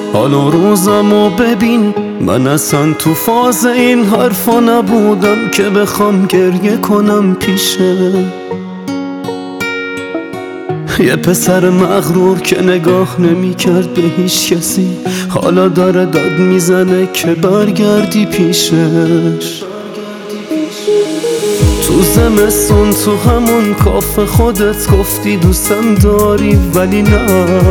حال و روزمو ببین، من اصلا تو فاز این حرفا نبودم که بخوام گریه کنم پیشه یه پسر مغرور که نگاه نمی کرد به هیچ کسی، حالا داره داد میزنه که برگردی پیشش. تو زمستون تو همون کافه خودت گفتی دوستم داری، ولی نه،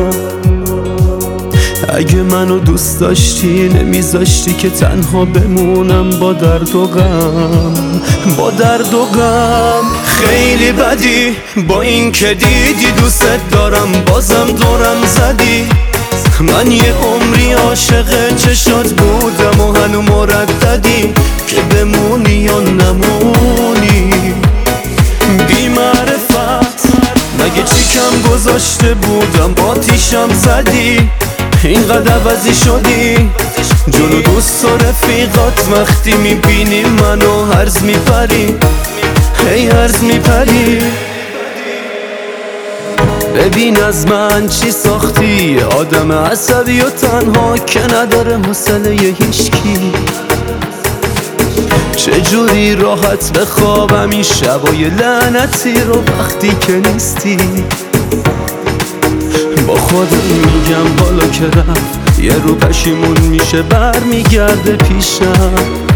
اگه منو دوست داشتی نمیذاشتی که تنها بمونم با درد و غم، با درد و غم. خیلی بدی با این که دیدی دوست دارم، بازم دورم زدی. من یه عمری عاشق چشات بودم و هنو مرددی که بمونی یا نمونی. بی معرفت مگه چی کم گذاشته بودم، با تیشم زدی، اینقدر عوضی شدی. جلو دوست و رفیقات وقتی میبینی منو هرز میپری، هی هرز میپری. ببین از من چی ساختی، آدم عصبی و تنها که نداره حوصله هیچکی. چجوری راحت بخوابم این شبای لعنتی رو وقتی که نیستی. با خودم میگم حالا که رفت یه رو پشیمون میشه برمیگرده پیشم.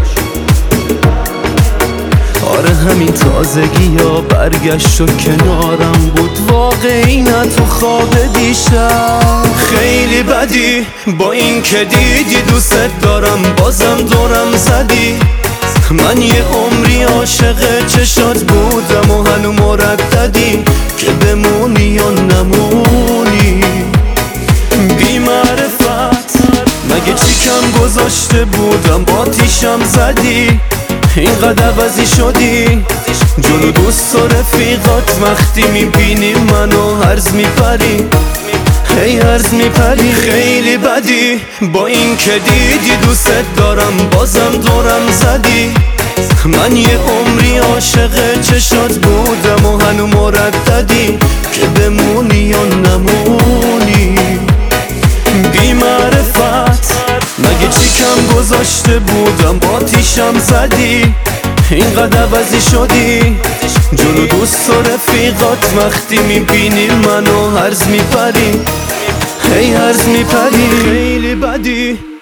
آره همین تازگی یا برگشت و کنارم بود، واقعی نه تو خواب دیشب. خیلی بدی با این که دیدی دوست دارم، بازم دورم زدی. من یه عمری عاشق چشات بودم و هنو مرددی که بمونی یا نمونی. بی معرفت مگه چی کم گذاشته بودم، با تیشم زدی، اینقدر عوضی شدی. جلو دوست و رفیقات وقتی میبینی منو هرز میپری، هی هرز میپری. خیلی بدی با این که دیدی دوست دارم، بازم دورم زدی. من یه عمری عاشق چشات بودم و هنو مرددی که بمونی یا نمونی. بی معرفت مگه چی کم گذاشته بودم، با تیشم زدی، اینقدر عوضی شدی. جلو دوست و رفیقات وقتی میبینی منو هرز میپری، هی هرز میپری. خیلی بدی